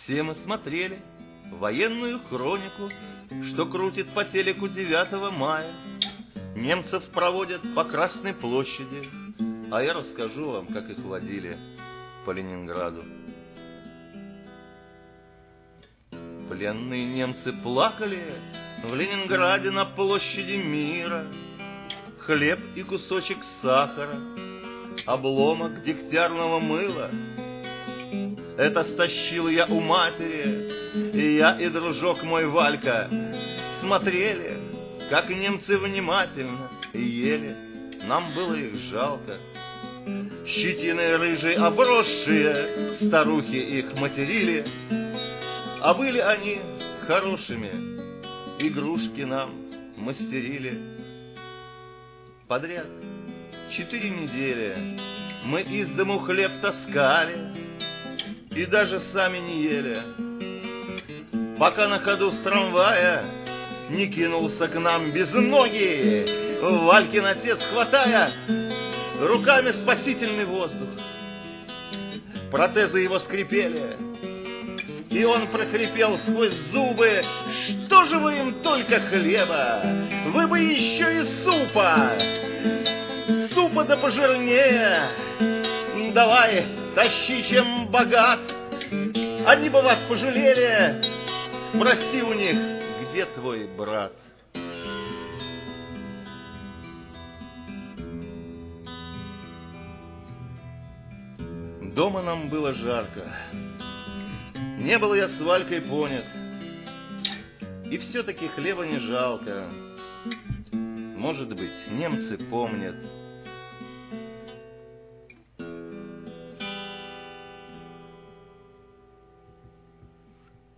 Все мы смотрели военную хронику, что крутит по телеку 9 мая. Немцев проводят по Красной площади, а я расскажу вам, как их водили по Ленинграду. Пленные немцы плакали в Ленинграде на площади Мира. Хлеб и кусочек сахара, обломок дегтярного мыла. Это стащил я у матери, и я, и дружок мой Валька смотрели, как немцы внимательно ели. Нам было их жалко. Щетиной рыжей обросшие старухи их материли, а были они хорошими, игрушки нам мастерили. Подряд 4 недели мы из дому хлеб таскали и даже сами не ели, пока на ходу с трамвая не кинулся к нам без ноги Валькин отец, хватая руками спасительный воздух. Протезы его скрипели, и он прохрипел сквозь зубы: «Что же вы им только хлеба? Вы бы еще и супа! Супа да пожирнее! Давай, тащи, чем богат! Они бы вас пожалели! Спроси у них, где твой брат?» Дома нам было жарко. Не был я с Валькой понят, и все-таки хлеба не жалко. Может быть, немцы помнят